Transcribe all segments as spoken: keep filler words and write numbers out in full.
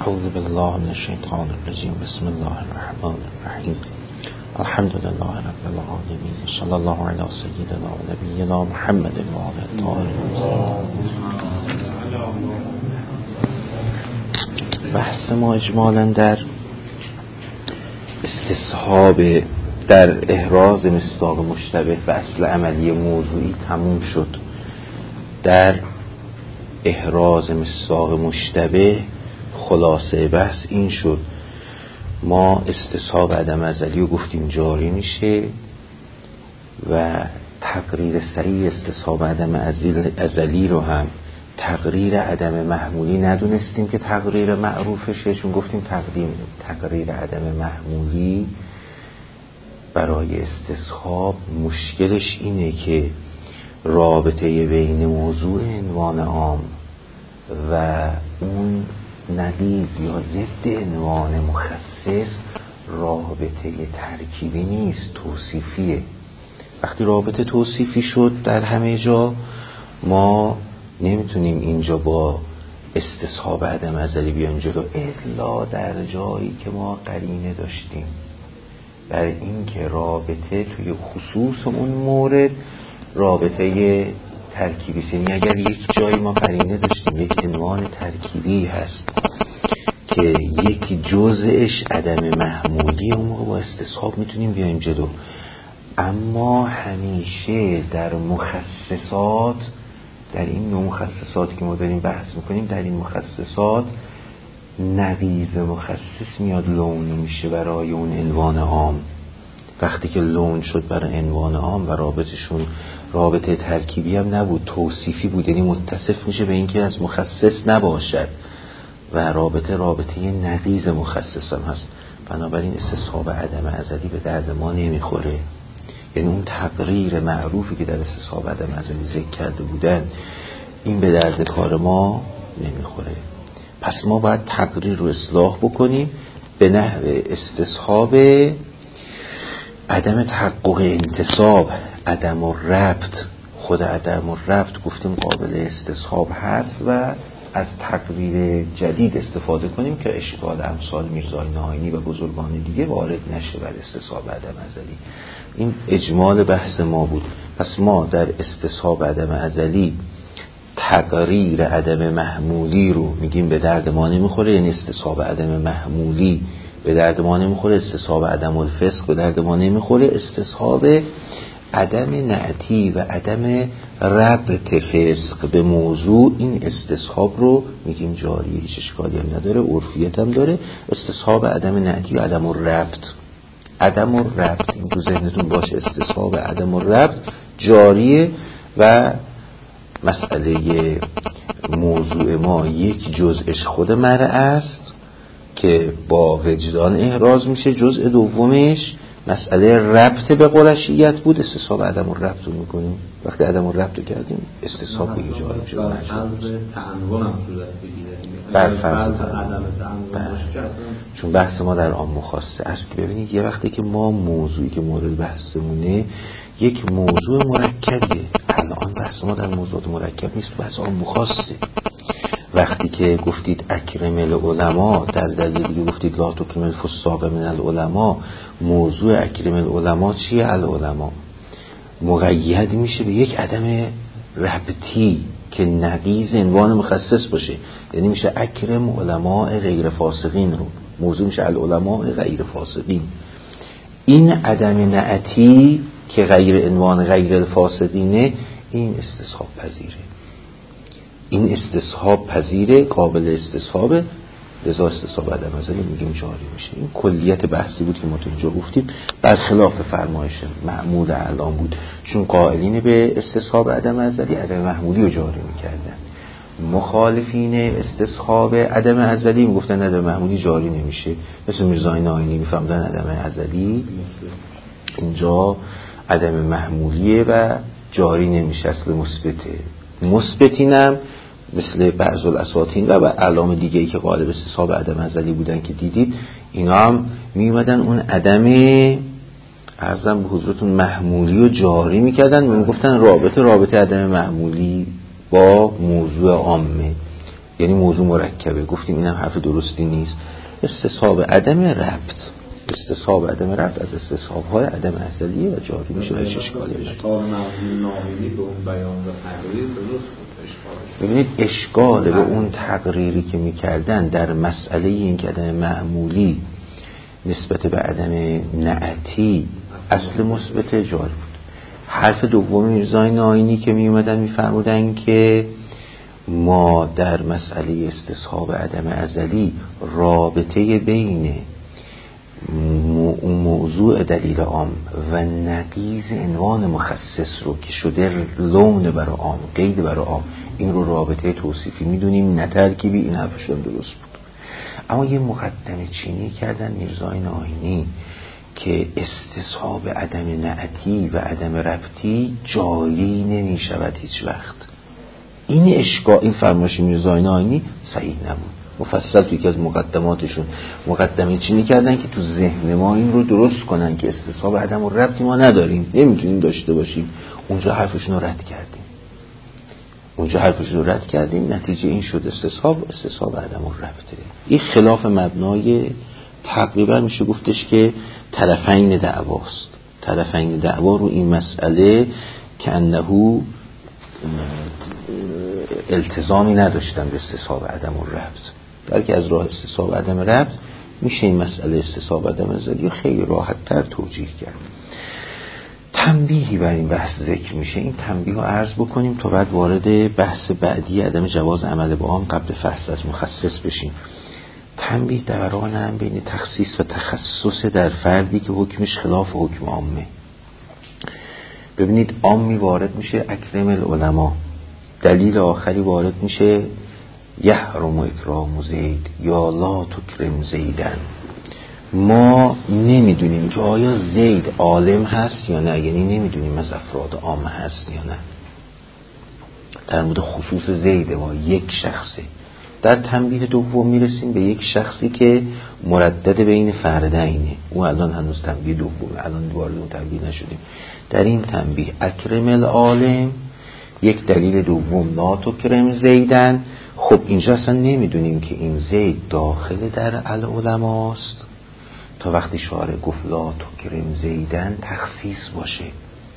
اعوذ بالله من الشیطان الرجیم. بسم الله الرحمن الرحیم. الحمد لله رب العالمین. صلی الله علی سیدنا و نبینا محمد و آله الطاهرین. بحث ما اجمالا در استصحاب در احراز مصداق مشتبه و اصل عملی موضوعی تموم شد. در احراز مصداق مشتبه خلاصه بحث این شد ما استصحاب عدم ازلی رو گفتیم جاری میشه و تقریر صحیح استصحاب عدم ازلی رو هم تقریر عدم محمولی ندونستیم که تقریر معروفشه، چون گفتیم تقدیم تقریر عدم محمولی برای استصحاب مشکلش اینه که رابطه بین موضوع عنوان عام و اون نقیض یا ضد عنوان مخصص رابطه ترکیبی نیست، توصیفیه. وقتی رابطه توصیفی شد در همه جا ما نمیتونیم اینجا با استصحاب عدم ازلی بیایم جلو، الا در جایی که ما قرینه داشتیم بر این که رابطه توی خصوص اون مورد رابطه ترکیبی است. یعنی اگر یک جایی ما قرینه داشتیم یک عنوان ترکیبی هست که یک جزءش عدم محمولی، اون موقع با استصحاب میتونیم بیایم جلو. اما همیشه در مخصصات، در این نوع مخصصاتی که ما داریم بحث میکنیم، در این مخصصات نقیض مخصص میاد لون میشه برای اون عنوان عام. وقتی که لون شد برای عنوان عام و رابطشون رابطه ترکیبی هم نبود، توصیفی بود، یعنی متصف میشه به اینکه از مخصص نباشد و رابطه رابطه نقیض مخصص هم هست. بنابراین استصحاب عدم ازلی به درد ما نمیخوره. یعنی اون تقریر معروفی که در استصحاب عدم ازلی ذکر کرده بودن این به درد کار ما نمیخوره. پس ما باید تقریر رو اصلاح بکنیم به نحو استصحاب عدم تحقق انتصاب، عدم الربط. خود عدم الربط گفتیم قابل استصحاب هست و از تقریر جدید استفاده کنیم که اشکال امثال میرزای ناینی و بزرگان دیگه وارد نشه بر استصحاب عدم ازلی. این اجمال بحث ما بود. پس ما در استصحاب عدم ازلی تقریر عدم محمولی رو میگیم به درد ما نمیخوره، یعنی استصحاب عدم محمولی به درد ما نمیخوره، استصحاب عدم الفسق به درد ما نمیخوره، استصحاب عدم نعتی و عدم ربط فسق به موضوع این استصحاب رو میگیم جاری، هیچ اشکالی هم نداره، عرفیت هم داره. استصحاب عدم نعتی و عدم الربط، عدم الربط این تو ذهنتون باشه، استصحاب عدم الربط جاریه و مسئله موضوع ما یک جزءش خود مرء است که با وجدان احراز میشه، جزء دومش مسئله ربط به قرشیت بود، استصحاب عدم الربط رو میکنیم. وقتی عدم الربط رو کردیم استصحاب به جاری میشه. بر فرض تعنون هم صورت بگیره، بر فرض عدم تعنون، چون بحث ما در عام خاصه است. که ببینید یه وقتی که ما موضوعی که مورد بحثمونه یک موضوع مرکبیه، الان بحث ما در موضوعات مرکب نیست، بحث عام خاصه. وقتی که گفتید اکرم العلماء، در دلیل دیگه گفتید لا تکرم الفساق من العلماء، موضوع اکرم العلماء چیه؟ العلماء مقید میشه به یک عدم ربطی که نقیض عنوان مخصص باشه، یعنی میشه اکرم علماء غیر فاسقین رو، موضوع میشه العلماء غیر فاسقین. این عدم نعتی که غیر عنوان غیر الفاسقینه این استصحاب پذیره، این استصحاب پذیره، قابل استصحابه، لذا استصحاب عدم ازلی میگیم جاری میشه. این کلیت بحثی بود که ما تو اینجا گفتیم، برخلاف فرمایش معمول الان بود، چون قائلین به استصحاب عدم ازلی عدم محمولی رو جاری میکردن. مخالفین استصحاب عدم ازلی میگفتن عدم محمولی جاری نمیشه، مثل میرزای ناینی میفهمدن عدم ازلی اینجا عدم محمولیه و جاری نمیشه، اصل مثبته. مثبتینم مثل بعض الاساطین و اعلام دیگه‌ای که قالب استصحاب عدم ازلی بودن که دیدید، اینا هم میومدن اون عدم ارزم به حضورتون محمولی رو جاری میکردن و میگفتن رابطه رابطه عدم محمولی با موضوع عامه. یعنی موضوع مرکبه. گفتیم اینم حرف درستی نیست. استصحاب عدم ربط، استصحاب عدم ربط از استصحاب‌های عدم ازلیه و جاری میشه و هیچ اشکالی نداره. به اون بیان و تقریر درست اشکال. ببینید اشکال به اون تقریری که میکردن در مسئله این که عدم معمولی نسبت به عدم نعتی اصل مثبت جاری بود. حرف دوم میرزای ناینی که میومدن میفرمودن که ما در مسئله استصحاب عدم ازلی رابطه بین موضوع دلیل عام و نقیض عنوان مخصص رو که شده لون برای عام، قید برای عام، این رو رابطه توصیفی میدونیم، نه ترکیبی. این حرفشون درست بود. اما یه مقدمه چینی کردن میرزای ناینی که استصحاب عدم نعتی و عدم ربطی جاری نمی شود هیچ وقت. این اشکال، این فرمایش میرزای ناینی صحیح نبود. مفصل توی یکی از مقدماتشون مقدمه چینی کردن که تو ذهن ما این رو درست کنن که استصحاب عدم و ربطی ما نداریم، نمیتونیم داشته باشیم. اونجا حرفشون رو رد کردیم. اونجا حرفشون رو رد کردیم. نتیجه این شد استصحاب استصحاب عدم و ربطه. این خلاف مبنای تقریبا میشه گفتش که طرفین دعواست. طرفین دعوا رو این مسئله که انه التزامی نداشتن به استصحاب عدم و ربط، بلکه از راه استصحاب عدم ربط میشه این مسئله استصحاب عدم ازلی خیلی راحت تر توجیه کرد. تنبیهی بر این بحث ذکر میشه. این تنبیه رو عرض بکنیم تا بعد وارد بحث بعدی عدم جواز عمل با عام قبل فحص از مخصص بشیم. تنبیه دوران هم بین تخصیص و تخصص در فردی که حکمش خلاف حکم عامه. ببینید عامی وارد میشه اکرم العلماء، دلیل آخری وارد میشه یحرم اکرام زید یا لا تکرم زیدن. ما نمیدونیم که آیا زید عالم هست یا نه، یعنی نمیدونیم از افراد عام هست یا نه. در مورد خصوص زید ما یک شخصه. در تنبیه دوم میرسیم به یک شخصی که مردد بین فردینه. او الان هنوز تنبیه دومه، الان وارد اون تنبیه نشدیم. در این تنبیه اکرم العالم، یک دلیل دوم لا تکرم زیدن. خب اینجا اصلا نمیدونیم که این زید داخل در العلماست تا وقتی شارع گفت لا تکرم زیدن تخصیص باشه.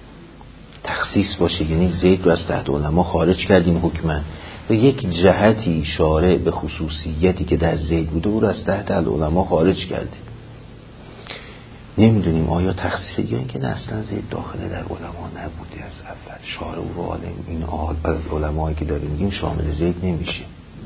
تخصیص باشه یعنی زید رو از تحت علما خارج کردیم حکمن، و یک جهتی شارع به خصوصیتی که در زید بوده او رو از تحت العلما خارج کرده. نمیدونیم آیا تخصیص یا اینکه نه اصلا زید داخل در علما نبوده از اول. شارع او رو عالم این آل علمایی که داریم میگیم شامل زید نمیشه.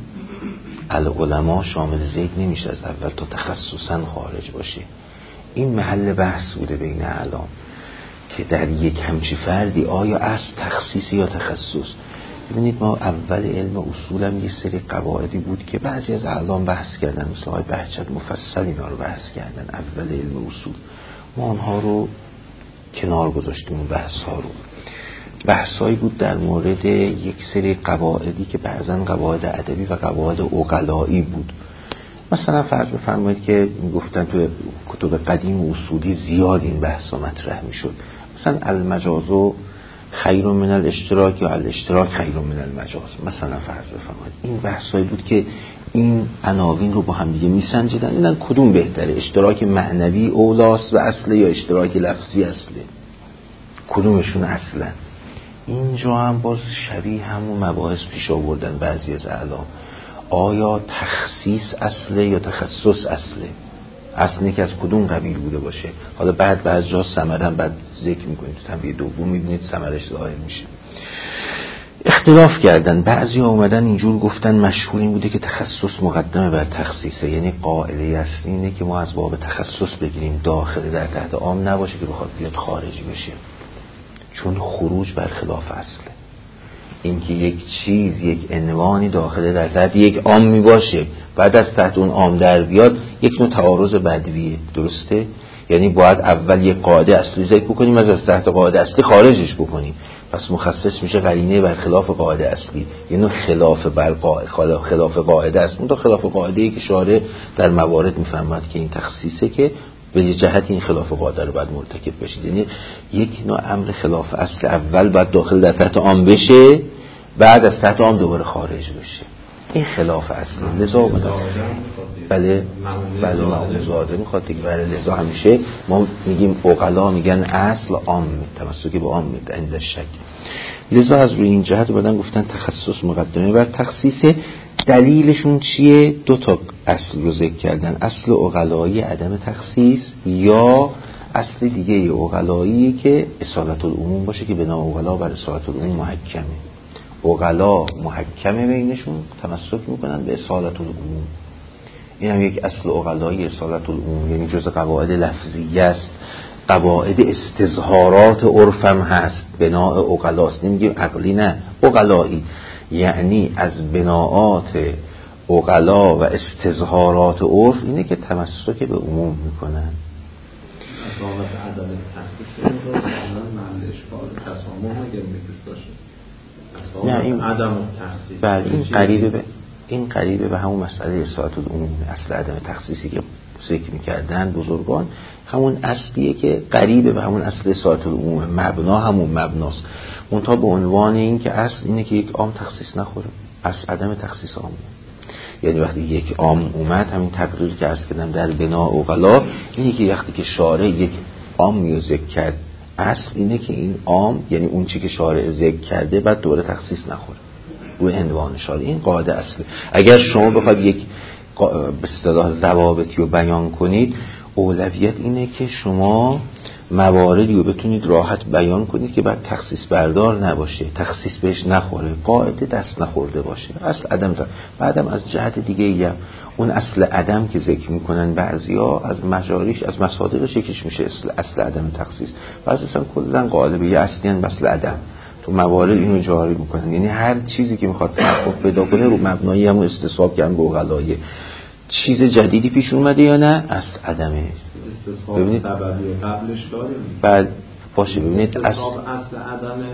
العلما شامل زید نمیشه از اول تا تخصصا خارج باشه. این محل بحث بوده بین اعلام که در یک همچی فردی آیا از تخصیص یا تخصص. ببینید ما اول علم اصول هم یه سری قواعدی بود که بعضی از اعلام بحث کردن، مثل های بهجت مفصل اینا رو بحث کردن اول علم اصول. ما آنها رو کنار گذاشتیم و بحث ها رو. بحث هایی بود در مورد یک سری قواعدی که بعضا قواعد ادبی و قواعد عقلایی بود. مثلا فرض بفرمایید که گفتن تو کتب قدیم و اصولی زیاد این بحث ها مطرح می شد. مثلا المجازو خیر من الاشتراک یا الاشتراک خیر من المجاز، مثلا فرض بفرمایید. این بحثایی بود که این عناوین رو با هم دیگه میسنجیدن، اینا کدوم بهتره، اشتراک معنوی اولاست و اصله یا اشتراک لفظی اصله، کدومشون اصلا. اینجا هم باز شبیه همون مباحث پیش آوردن بعضی از اعلام. آیا تخصیص اصله یا تخصص اصله؟ اصلی که از کدوم قبیل بوده باشه. حالا بعد بعض جا ثمره هم بعد ذکر میکنید تو تنبیه دوم میبینید ثمرش ظاهر میشه. اختلاف کردن. بعضی ها اومدن اینجور گفتن مشهور این بوده که تخصص مقدمه بر تخصیصه، یعنی قاعده اصلی اینه که ما از باب تخصص بگیریم، داخل در تحت عام نباشه که بخواد بیاد خارج بشه، چون خروج بر خلاف اصله. اینکه یک چیز یک عنوانی داخل در تحت یک عام می باشه بعد از تحت اون عام در بیاد، یک نوع تعارض بدویه. درسته؟ یعنی باید اول یک قاعده اصلی ذکر بکنیم از از تحت قاعده اصلی خارجش بکنیم، پس مخصص میشه قرینه بر خلاف قاعده اصلی، یعنی خلاف بر قاعده خلاف قاعده است. اون تا خلاف قاعده ای که شارع در موارد میفهمد که این تخصیصه که به یه جهت این خلاف قاعده رو باید مرتکب بشید. یعنی یک نوع امر خلاف اصل اول باید داخل در تحت عام بشه، بعد از تحت عام دوباره خارج بشه. این خلاف اصلی. لذا بله بله معمول زاده میخواد دیگه. برای لذا همیشه ما میگیم عقلا میگن اصل عام تمسک به عام عند شک. لذا از روی این جهت بعدن گفتن تخصص مقدمه بر تخصیص. دلیلشون چیه؟ دو تا اصل رو ذکر کردن، اصل عقلایی عدم تخصیص یا اصل دیگه عقلایی که اصالت العموم باشه که بنا عقلا بر اصالت العموم محکمه. عقلا محکمه بینشون تمسک میکنن به اصالت العموم. این هم یک اصل عقلایی اصالت العموم، یعنی جز قواعد لفظیه است، قواعد استظهارات عرفم هست، بناء عقلاست. نمیگیم عقلی، نه عقلایی، یعنی از بناءات عقلا و استظهارات عرف اینه که تمسک به عموم میکنن. اصالت عدم تخصیص رو مثلا محل اشکال تسامح اگر میتوش باشه. نه این عدم تخصیص بله این قریبه به این قریبه به همون مسئله اصالت العموم. اصل عدم تخصیصی که ذکر میکردن بزرگان همون اصلیه که قریبه به همون اصل اصالت العموم. مبنا همون مبناست، منتها به عنوان این که اصل اینه که یک عام تخصیص نخوره. اصل عدم تخصیص عام، یعنی وقتی یک عام اومد، همین تقریر که عرض کردم در بنا عقلا اینه که وقتی که شارع یک عام رو ذکر کرد، اصل اینه که این عام یعنی اون چی که شارع ذکر کرده بعد دوباره تخصیص نخوره روی عنوان شارع. این قاعده اصله. اگر شما بخواید یک به اصطلاح ضوابطی رو بیان کنید، اولویت اینه که شما مواردی رو بتونید راحت بیان کنید که بعد تخصیص بردار نباشه، تخصیص بهش نخوره، قاعده دست نخورده باشه. اصل عدم تا بعدم از جهت دیگه یا اون اصل عدم که ذکر میکنن بعضیا از مجاریش از مصادیقش یکیش میشه اصل اصل عدم تخصیص. بعضی اصلا کلا قالب یه اصلیان اصل عدم تو موارد اینو جاری میکنن، یعنی هر چیزی که میخواد تحقق پیدا کنه رو مبنای همون استصحاب کردن به عقلایه. چیز جدیدی پیش اومده یا نه؟ اصل عدمه. ببینید سببی قبلش داریم. بعد باشه ببینید اصل اصل عدم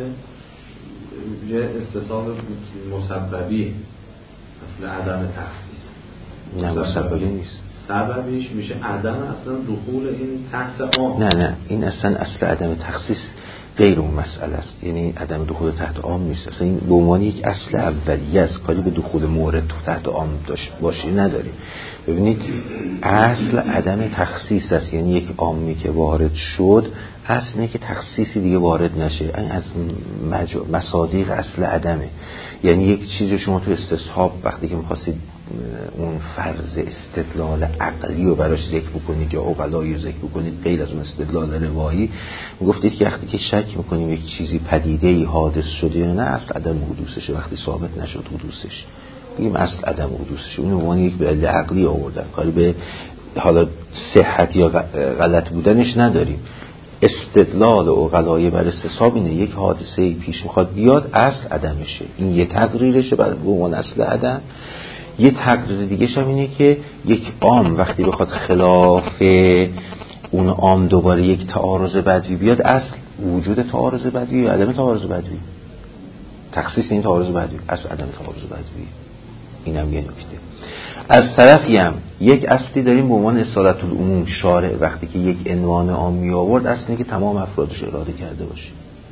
یه استصحاب مسببی، اصل عدم تخصیص نه مسببی نیست. سببیش میشه عدم اصلا دخول این تحت عام. نه نه این اصلا اصل عدم تخصیص غیر اون مسئله است، یعنی عدم دخول تحت عام نیست. اصلا این به عنوان یک اصل اولیه است، کاری به دخول مورد تحت عام داشت باشه نداریم. ببینید اصل عدم تخصیص است، یعنی یک عامی که وارد شد اصل اینه که تخصیصی دیگه وارد نشه. این از مصادیق اصل عدمه. یعنی یک چیز شما تو استصحاب وقتی که می‌خواستید اون فرض استدلال عقلی رو براش ذکر بکنید یا عقلایی رو ذکر بکنید غیر از اون استدلال روایی، گفتید که وقتی که شک می‌کنیم یک چیزی پدیده‌ای حادث شده یا نه، اصل عدم حدوثشه. وقتی ثابت نشد حدوثش بگیم اصل عدم حدوثشه. اون عنوان یک دلیل عقلی آوردن، کاری به حالا صحت یا غلط بودنش نداریم. استدلال عقلایی بر استصحاب اینه یک حادثه پیش میخواد بیاد اصل عدمشه، این یه تقریرشه برای به عنوان اصل عدم. یه تقریر دیگه هم اینه که یک عام وقتی بخواد خلاف اون عام دوباره یک تعارض بدوی بیاد، اصل وجود تعارض بدوی یا عدم تعارض بدوی، تخصیص این تعارض بدوی، اصل عدم تعارض بدوی. اینم یه نکته. از طرفی هم یک اصلی داریم به عنوان اصالت العموم. شارع وقتی که یک عنوان عام می آورد اصل اینه که تمام افرادش اراده کرده باشه.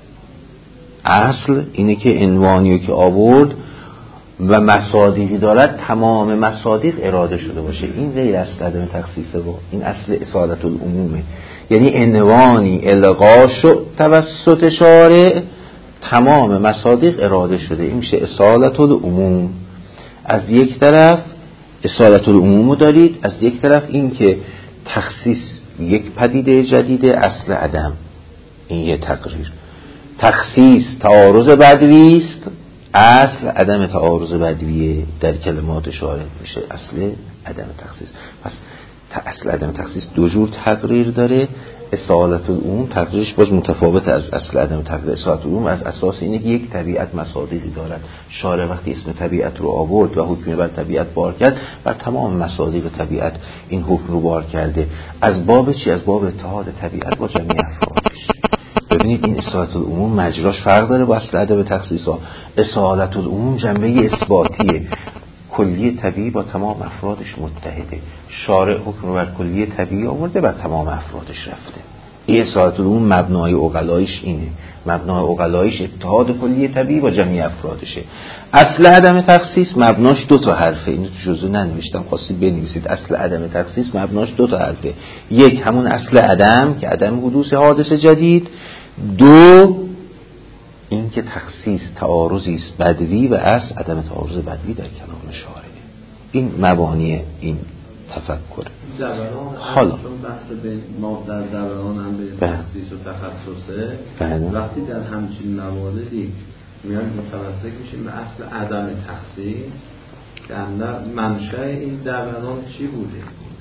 اصل اینه که عنوانی که آورد و مصادیقی دارد تمام مصادیق اراده شده باشه. این غیر اصل عدم تخصیصه با این اصل اصالت العمومه، یعنی عنوانی الغا شد توسط شارع تمام مصادیق اراده شده، این میشه اصالت العموم. از یک طرف اصالت العموم دارید، از یک طرف این که تخصیص یک پدیده جدیده اصل عدم. این یه تقریر. تخصیص تعارض بدوی است، اصل عدم تعارض بدویه. در کلمات شارع میشه اصل عدم تخصیص. پس اصل عدم تخصیص دو جور تقریر داره. اصالت العموم تقریرش باز متفاوت از اصل عدم تقریر. اصالت العموم از اساس اینه که یک طبیعت مصادیقی دارد. شارع وقتی اسم طبیعت رو آورد و حکم بر طبیعت بار کرد، بر تمام مصادیق طبیعت این حکم رو بار کرده. از باب چی؟ از باب اتحاد طبیعت با جمعی افرادش. ببینید این اصالت العموم مجراش فرق داره با اصل عدم تخصیص ها. اصالت العموم جنبه اثباتیه، کلیه طبیعی با تمام افرادش متحده. شارع حکم بر کلیه طبیعی آورده بر تمام افرادش رفته. این اصالت العموم مبنای عقلایش اینه، مبنای عقلایش اتحاد کلی طبیعی با جمعی افرادشه. اصل عدم تخصیص مبناش دو تا حرفه، اینو تو جزء ننوشتم، خواستید بنویسید. اصل عدم تخصیص مبناش دو تا حرفه، یک همون اصل عدم که عدم حدوث حادث جدید، دو این که تخصیص تعارضی است بدوی و اصل عدم تعارض بدوی در کلام شارع. این مبانی این تفکر. حالا بحث بین ما در دوران هم به تخصیص و تخصصه، وقتی در همچین مواردی میان متوسط میشیم به اصل عدم تخصیص، در منشأ این دوران چی بوده؟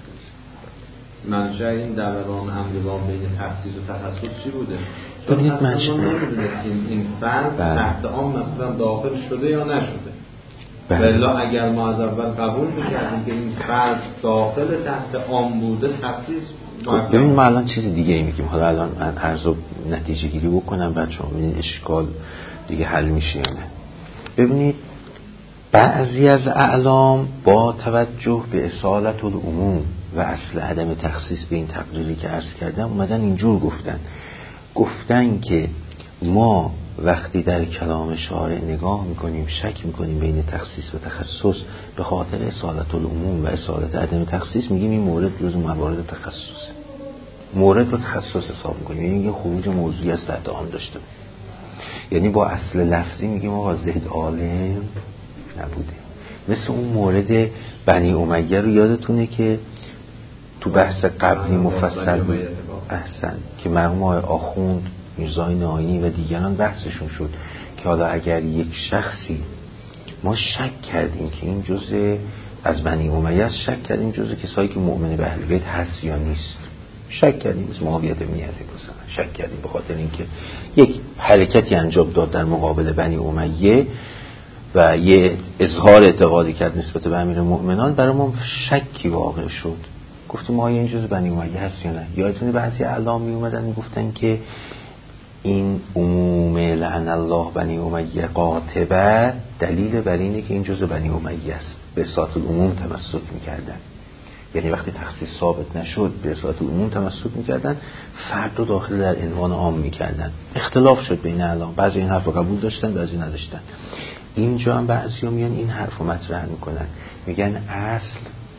منشأ این دوران امروان بین تخصیص و تخصص چی بوده؟ ببینید منشأ این فرد تحت عام مثلا داخل شده یا نشده. بلا اگر ما از اول قبول می‌کردیم که این فرد داخل تحت عام بوده، تخصیص خب ببین ما الان چیز دیگه ای میگیم. حالا الان من عرض و نتیجه گیری بکنم بعد شما ببینید اشکال دیگه حل میشه یا نه. ببینید بعضی از اعلام با توجه به اصالت العموم و اصل عدم تخصیص به این تقریری که عرض کردم اومدن اینجور گفتن گفتن که ما وقتی در کلام شارع نگاه میکنیم شک میکنیم بین تخصیص و تخصص به خاطر اصالت العموم و اصالت عدم تخصیص، میگیم این مورد جزو موارد تخصصه، مورد رو تخصص حساب میکنیم، یعنی میگیم خروج موضوعی از تحت عام داشته. یعنی با اصل لفظی میگیم آقا زید عالم نبوده. مثل اون مورد بنی امیه رو یادتونه که تو بحث قبلی مفصل بود، احسن، که مرحوم آقای آخوند میرزای ناینی و دیگران بحثشون شد که حالا اگر یک شخصی ما شک کردیم که این جزء از بنی امیه است، شک کردیم جزء کسایی که مؤمن به اهل بیت هست یا نیست، شک کردیم مثل معاویه بن یزید مثلا، شک کردیم به خاطر اینکه یک حرکتی انجام داد در مقابل بنی امیه و یه اظهار اعتقادی کرد نسبت به امیر المؤمنان، برای ما شکی واقع شد، گفتیم آیا این جزء بنی امیه هست یا نه. یادتونه بعضی اعلام می اومدن میگفتن که این عموم لعن الله بنی امیه قاطبه دلیل بر اینه که این جزء بنی امیه است، به اصالت العموم تمسک میکردن. یعنی وقتی تخصیص ثابت نشد به اصالت العموم تمسک میکردن، فرد رو داخل در عنوان عام میکردن. اختلاف شد بین اعلام، بعضی این حرف رو قبول داشتن بعضی نداشتن. اینجا هم بعضی میان این حرف رو مطرح میکنن، میگن اصل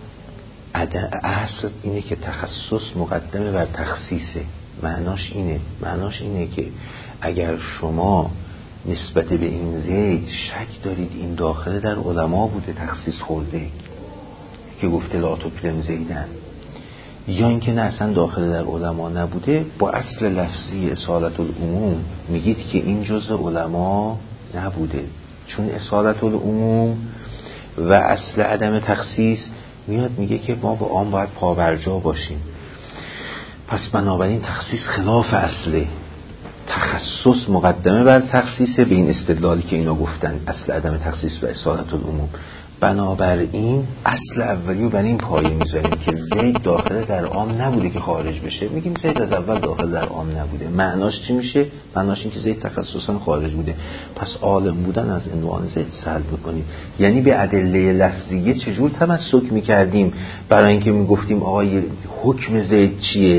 اصل اینه که تخصص مقدمه بر تخصیصه. معناش اینه معناش اینه که اگر شما نسبت به این زید شک دارید این داخل در علما بوده تخصیص خورده که گفته لا تکرم زیدن، یا اینکه نه اصلا داخل در علما نبوده، با اصل لفظی اصالت العموم میگید که این جزء علما نبوده، چون اصالت العموم و اصل عدم تخصیص میاد میگه که ما با آن باید پابرجا باشیم. پس بنابراین تخصیص خلاف اصله، تخصص مقدمه بر تخصیصه، به این استدلالی که اینا گفتن اصل عدم تخصیص و اصالت العموم. بنابراین اصل اولی رو بر این پایه میذاریم که زید داخل در عام نبوده که خارج بشه، میگیم زید از اول داخل در عام نبوده. معناش چی میشه؟ معناش این که زید تخصصا خارج بوده، پس عالم بودن از عنوان زید سلب میکنیم. یعنی به ادله لفظیه چجور تمسک میکردیم؟ برای اینکه میگفتیم آقای حکم زید چیه؟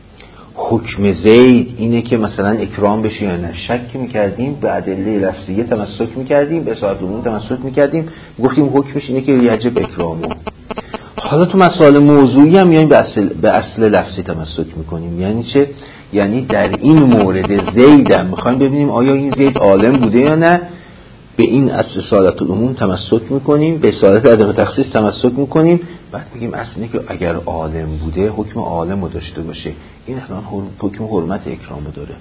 حکم زید اینه که مثلا اکرام بشه یا نه، شک میکردیم، به ادله لفظیه تمسک میکردیم، به اصالت العموم تمسک میکردیم، گفتیم حکمش اینه که یجب اکرامه. حالا تو مسائل موضوعی هم میایم به اصل به اصل لفظی تمسک میکنیم. یعنی چه؟ یعنی در این مورد زیدم میخوایم ببینیم آیا این زید عالم بوده یا نه، به این اصل اصالت العموم تمسک میکنیم، به اصالت عدم تخصیص تمسک میکنیم، بعد میگیم اصل اینه که اگر عالم بوده حکم عالم رو داشته باشه. این الان حکم حرمت اکرام داره،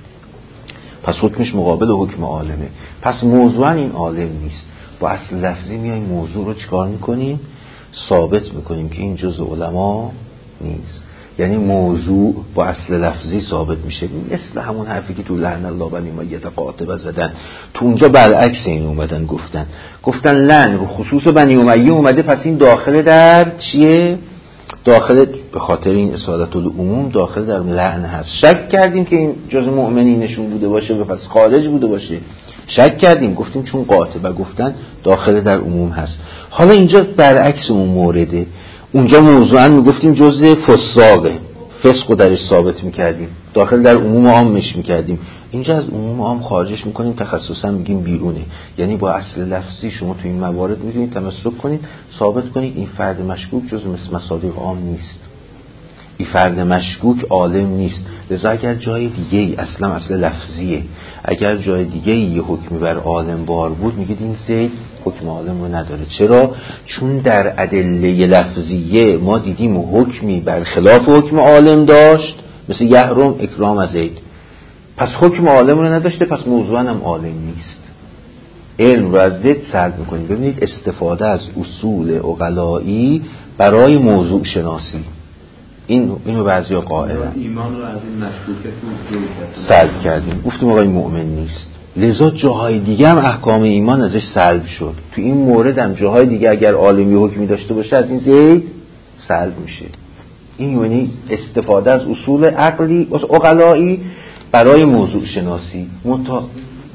پس حکمش مقابل حکم عالمه، پس موضوعا این عالم نیست. با اصل لفظی میایم موضوع رو چیکار میکنیم؟ ثابت میکنیم که این جزء علما نیست. یعنی موضوع با اصل لفظی ثابت میشه، مثل همون حرفی که تو لعن الله بنی امیه قاطبه زدن. تو اونجا برعکس این اومدن گفتن گفتن لعن رو خصوص بنی امیه اومده، پس این داخل در چیه؟ داخل به خاطر این اصالت العموم داخل در لعن هست. شک کردیم که این جزء مؤمنینشون بوده باشه و پس خارج بوده باشه، شک کردیم، گفتیم چون قاطبه گفتن داخل در عموم هست. حالا اینجا برعکس اون مورده، اونجا موضوعا میگفتیم جزء فساقه، فسق رو درش ثابت میکردیم، داخل در عموم عامش میکردیم، اینجا از عموم عام خارجش میکنیم، تخصصا میگیم بیرونه. یعنی با اصل لفظی شما تو این موارد میتونید تمسک کنید، ثابت کنید این فرد مشکوک جز مثل مصادیق عام نیست، این فرد مشکوک عالم نیست. لذا اگر جای دیگه ای اصلا اصل لفظیه، اگر جای دیگه ای یه حکمی بر عالم بار بود میگید این زید حکم عالم رو نداره. چرا؟ چون در ادله لفظیه ما دیدیم حکمی بر خلاف حکم عالم داشت، مثل یحرم اکرام از زید، پس حکم عالم رو نداشته، پس موضوعاً هم عالم نیست. علم رو از زید سلب میکنیم. ببینید استفاده از اصول عقلایی برای موضوع شناسی، این اینو بعضیا قائلن. ایمان رو از این مشکوکه سلب کردیم، گفتیم آقا این مؤمن نیست. لذا جاهای دیگه هم احکام ایمان ازش سلب شد. تو این مورد هم جاهای دیگه اگر عالمی حکمی داشته باشه از این زید سلب میشه. این یعنی استفاده از اصول عقلی عقلایی برای موضوع شناسی. متا...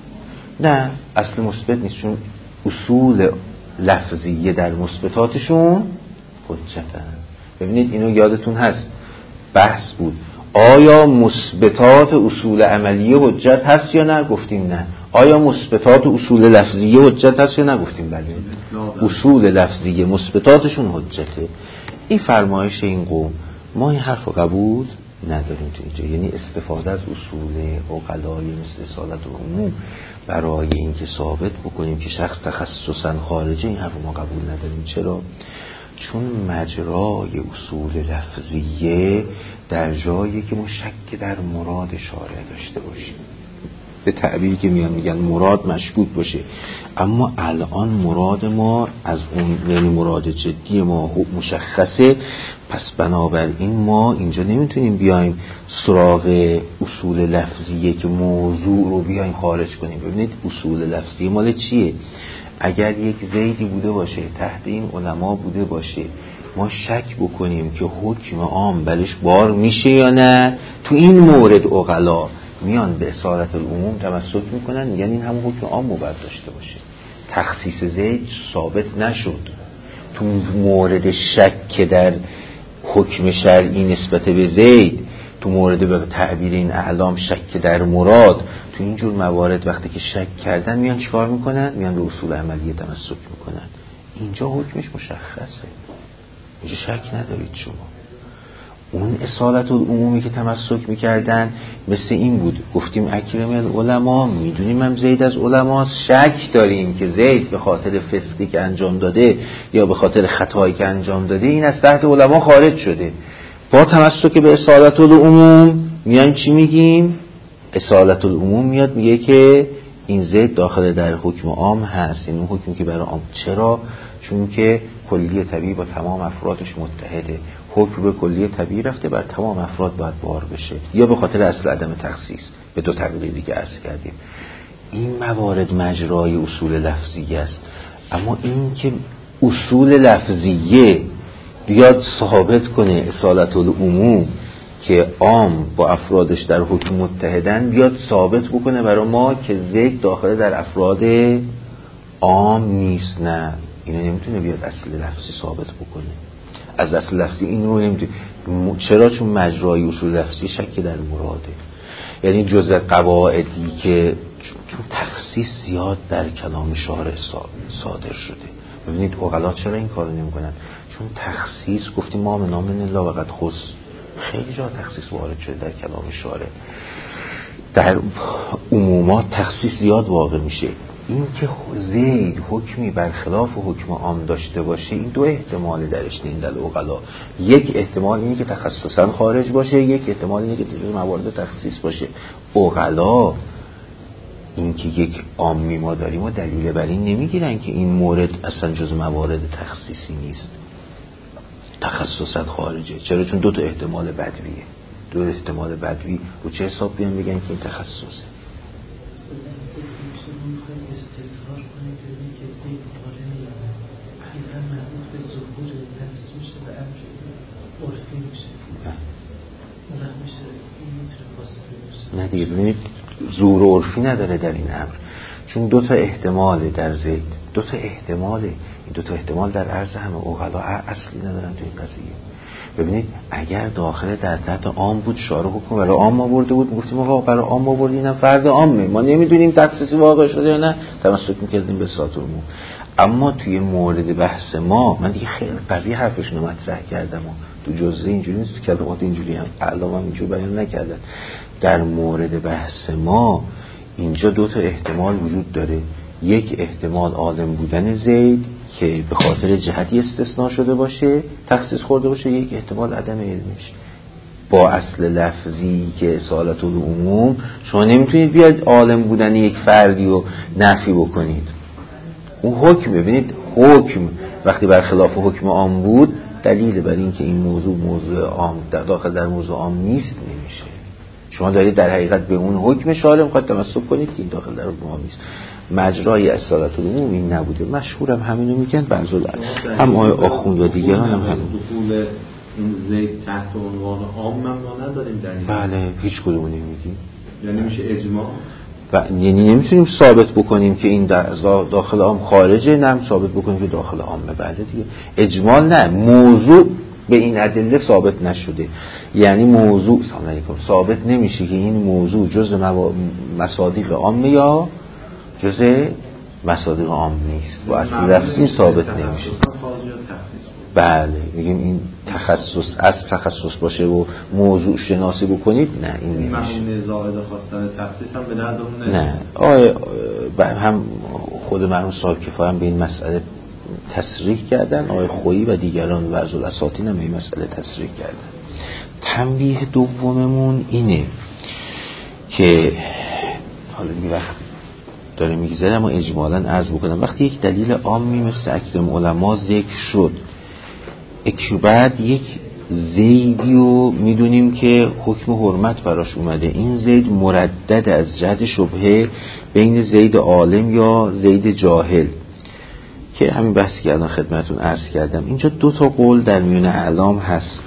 نه اصل مثبت نیست، چون اصول لفظیه در مثبتاتشون حجتن. ببینید اینو یادتون هست بحث بود، آیا مثبتات اصول عملیه حجت هست یا نه؟ گفتیم نه. آیا مثبتات اصول لفظیه حجت هست یا نه؟ گفتیم بله. اصول لفظیه مثبتاتشون حجته. این فرمایش این قوم، ما این حرف رو قبول نداریم تو اینجا. یعنی استفاده از اصول عقلایی مثل اصالت عموم برای اینکه ثابت بکنیم که شخص تخصصاً خارجه، این حرف ما قبول نداریم. چرا؟ چون مجرای اصول لفظیه در جایی که ما شک در مراد شارع داشته باشیم، به تعبیری که میان میگن مراد مشکوک باشه، اما الان مراد ما از اون یعنی مراد جدی ما مشخصه، پس بنابراین ما اینجا نمیتونیم بیایم سراغ اصول لفظیه که موضوع رو بیایم خارج کنیم. ببینید اصول لفظیه مال چیه؟ اگر یک زیدی بوده باشه تحت این علما بوده باشه، ما شک بکنیم که حکم عام بلش بار میشه یا نه، تو این مورد عقلا میان به اصالت العموم تمسک میکنن، میگن این همون حکم عام باید داشته باشه. تخصیص زید ثابت نشد، تو مورد شک در حکم شرعی نسبت به زید، تو مورد به تعبیر این اعلام شک در مراد، تو اینجور موارد وقتی که شک کردن میان چیکار میکنن؟ میان به اصول عملیه تمسک میکنن. اینجا حکمش مشخصه، اینجا شک ندارید شما. اون اصالت العمومی که تمسک میکردن مثل این بود، گفتیم اکرم العلماء، میدونیم هم زید از علماء، شک داریم که زید به خاطر فسقی که انجام داده یا به خاطر خطایی که انجام داده این از تحت علماء خارج شده. با تمسک به اصالت العموم میان چی میگیم؟ اصالت العموم میاد میگه که این زید داخل در حکم عام هست، این حکمی که برای عام. چرا؟ چون که کلیه طبیعی با تمام افرادش متحده، حکم به کلیه طبیعی رفته، بر تمام افراد باید بار بشه، یا به خاطر اصل عدم تخصیص، به دو تقلیلی که عرض کردیم. این موارد مجرای اصول لفظیه است. اما این که اصول لفظیه بیاد ثابت کنه اصالت العموم که عام با افرادش در حکم متحدن، بیاد ثابت بکنه برای ما که زید داخل در افراد عام نیست، نه، اینو نمیتونه بیاد اصل لفظی ثابت بکنه. از اصل لفظی این رو نمیتونه. چرا؟ چون مجرای اصول لفظی شک در مراده. یعنی جز قواعدی که چون تخصیص زیاد در کلام شارع صادر شده. ببینید عقلا چرا این کارو نمیکنن؟ چون تخصیص گفتیم ما من نام الله و قد خص، خیلی جا تخصیص وارد شده در کلام شارع، در عمومات تخصیص زیاد واقع میشه. این که زید حکمی برخلاف حکم عام داشته باشه، این دو احتمال درش دین در عقلا. یک احتمال اینه که تخصصا خارج باشه، یک احتمال اینه که جز موارد تخصیص باشه. عقلا این که یک عامی ما داریم و دلیل بر این نمیگیرن که این مورد اصلا جز موارد تخصیصی نیست، تخصصا خارجه. چرا؟ چون دو تا احتمال بدویه. دو احتمال بدوی رو چه حساب بیان بگن که این تخصصه؟ نه دیگه، ببینید زور عرفی نداره در این امر. چون دو تا احتماله در زید، دو تا احتماله، این دو تا احتمال در عرض همه اوغلا اصلی ندارن تو این قضیه. ببینید اگر داخل در تحت عام بود شارع حکم برای عام آورده بود، گفتیم آقا برای عام آوردی، اینم فرد عامه، ما نمیدونیم تخصیصی واقع شده یا نه، تمسک میکردیم به ساتورمون. اما توی مورد بحث ما من دیگه خیلی قوی حرفشون رو مطرح کردم و تو جزء اینجوری نیست، تو کلمات اینجوری هم علامه هم اینجوری بیان نکردن. در مورد بحث ما اینجا دو تا احتمال وجود داره، یک احتمال عالم بودن زید که به خاطر جهتی استثناء شده باشه تخصیص خورده باشه، یک احتمال عدم علمش. با اصل لفظی که اصالت العموم شما نمیتونید بیاد عالم بودن یک فردی رو نفی بکنید. اون حکم، ببینید حکم وقتی برخلاف حکم عام بود دلیل بر این که این موضوع موضوع عام داخل در موضوع عام نیست نمیشه. شما دارید در حقیقت به اون حکم شارع میخواید تمسک کنید که این داخل در حکم عام نیست. مجرای اصالت العموم این نبوده. مشهورم همینو میگن بعضی هم آقای آخوند و دیگران هم همین. دخول این زید تحت عنوان عام ما نداریم دلیل. بله هیچ کدوم نمیگیم. یعنی میشه اجماع. و یعنی نمیتونیم ثابت بکنیم که این داخل عام خارجه، نه ثابت بکنیم که داخل عامه. بله دیگه اجمال نه، موضوع به این ادله ثابت نشده. یعنی موضوع سلام علیکم ثابت نمیشه که این موضوع جزء مصادیق عامه یا جزء مصادیق عام نیست. با اصل لفظی ثابت نمیشه. بله میگیم این تخصص از تخصص باشه و موضوع شناسی بکنید، نه این نمیشه. مفهوم زائد خواستن تخصیص هم به دردمون نه. آه هم خود مرحوم صاحب کفایه هم به این مسئله تصریح کردن، آقای خویی و دیگران و از الاساطین هم به این مسئله تصریح کردن. تنبیه دوممون اینه که حالا دیگه وقت داره میگذره اما اجمالاً عرض بکنم، وقتی یک دلیل عامی مثل اکرم علما ذکر شد، بعد یک زیدی رو میدونیم که حکم حرمت براش اومده، این زید مردد از جهت شبهه بین زید عالم یا زید جاهل، که همین بحثی که الان خدمتون عرض کردم. اینجا دو تا قول در میون اعلام هست.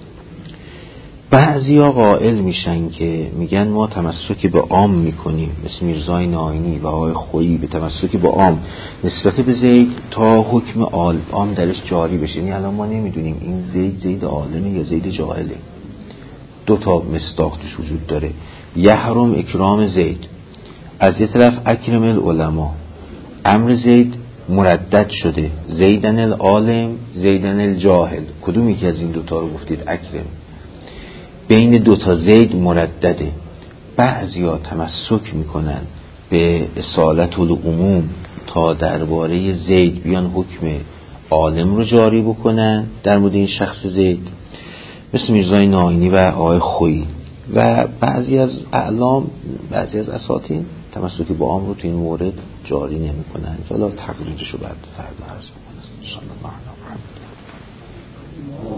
بعضیا قائل میشن که میگن ما تمسک به عام میکنیم، مثل میرزای ناینی و آقای خویی به تمسک به عام نسبت به زید تا حکم عام درش جاری بشه. یعنی الان ما نمیدونیم این زید زید عالمه یا زید جاهله. دو تا مصداق توش وجود داره. یحرم اکرام زید، از یه طرف اکرم العلماء، امر زید مردد شده، زیدن العالم زیدن الجاهل. کدومی که از این دوتا رو گفتید اکرم؟ بین دوتا زید مردده. بعضیا تمسک میکنن به اصالت العموم تا درباره زید بیان حکم عالم رو جاری بکنن در مورد این شخص زید، مثل میرزای ناینی و آقای خویی. و بعضی از اعلام، بعضی از اساطین تمسک به عام رو تو این مورد جاری نمیکنن. حالا تقریرشو بعد فردا عرض میکنم. ان شاء الله.